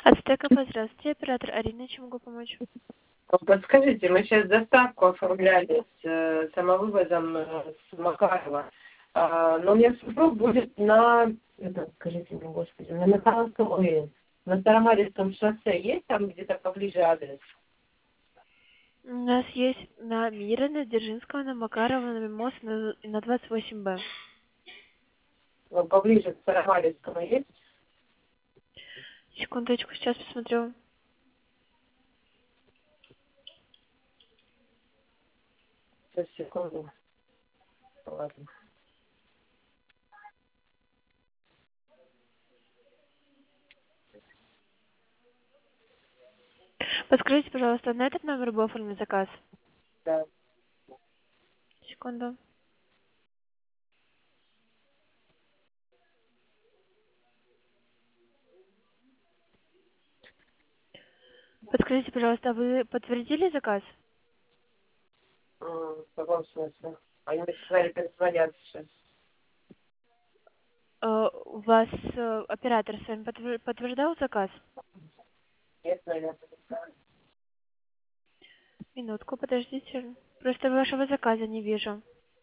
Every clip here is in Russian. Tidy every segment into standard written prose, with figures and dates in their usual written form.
Ацтека, здравствуйте, оператор Арина, чем могу помочь? Подскажите, мы сейчас доставку оформляли с самовывозом с Макарова. Но у меня супруг будет скажите мне, господи, на Михайловском, на Старомаринском шоссе. Есть там где-то поближе адрес? У нас есть на Мира, на Дзержинского, на Макарова, на Мимоз, на 28Б. Ну, поближе к Старомаринскому есть? Секундочку, сейчас посмотрю. Сейчас, секунду. Ладно. Подскажите, пожалуйста, на этот номер был оформлен заказ? Да. Секунду. Подскажите, пожалуйста, а вы подтвердили заказ? В каком смысле? Они мне сказали, перезвонят сейчас. У вас оператор с вами подтверждал заказ? Нет, наверное. Минутку, подождите. Просто вашего заказа не вижу.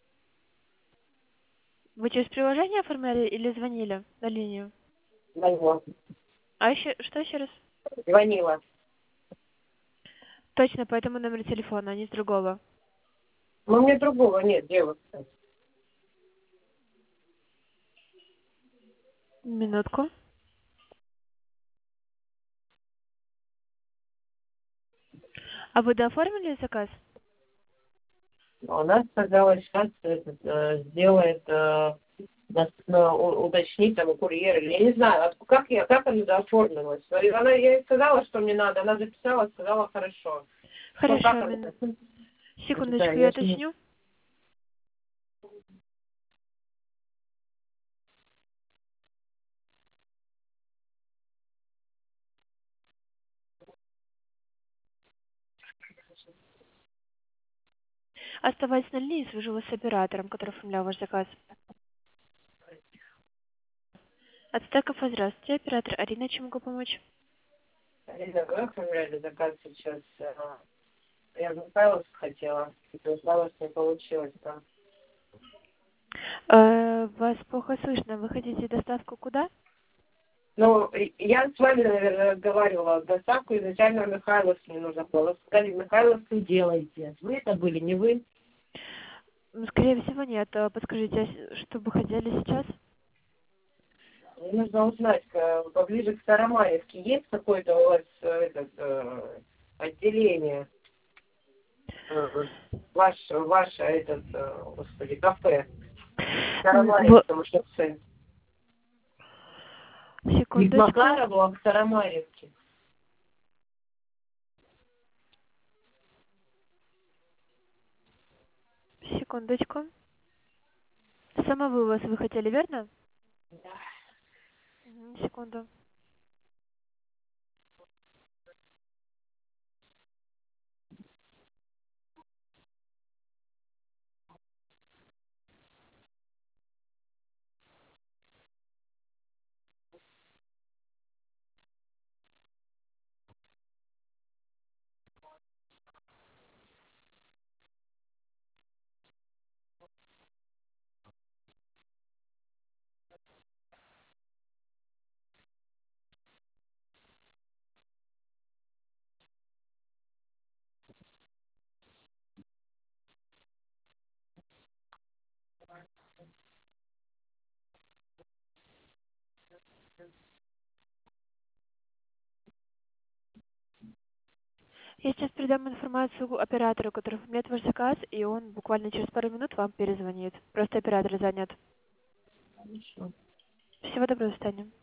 Вы через приложение оформляли или звонили на линию? Звонила. А еще, что еще раз? Звонила. Точно по этому номеру телефона, а не с другого. Но у меня другого нет, девушка. Минутку. А вы дооформили заказ? У нас сказала, сейчас сделает, уточнить там у курьера. Я не знаю, как оно дооформилось. Я ей сказала, что мне надо. Она записала, сказала хорошо. Ну, как Хорошо, оно? Да, секундочку, я я же не... уточню. Оставайтесь на линии, свяжу вас с оператором, который оформлял ваш заказ. От Стеков, здравствуйте, оператор Арина, чем могу помочь? Алина, вы оформляли заказ сейчас? Я в Михайловск хотела. В Михайловск не получилось там. Вас плохо слышно. Вы хотите доставку куда? Ну, я с вами, наверное, разговаривала. Доставку изначально в Михайловск не нужно было. Сказали, в Михайловск делайте. Вы это были, не вы? Скорее всего, нет. Подскажите, что бы хотели сейчас? Мне нужно узнать, поближе к Старомаевке есть какое-то у вас отделение? Ваше господи, кафе. Старомаевском шоссе. Не к Секундочку. Макарову, а к Старомаевке. Секундочку. Самовывоз вы хотели, верно? Да. Секунду. Я сейчас передам информацию оператору, который оформляет ваш заказ, и он буквально через пару минут вам перезвонит. Просто оператор занят. Хорошо. Всего доброго, до свидания.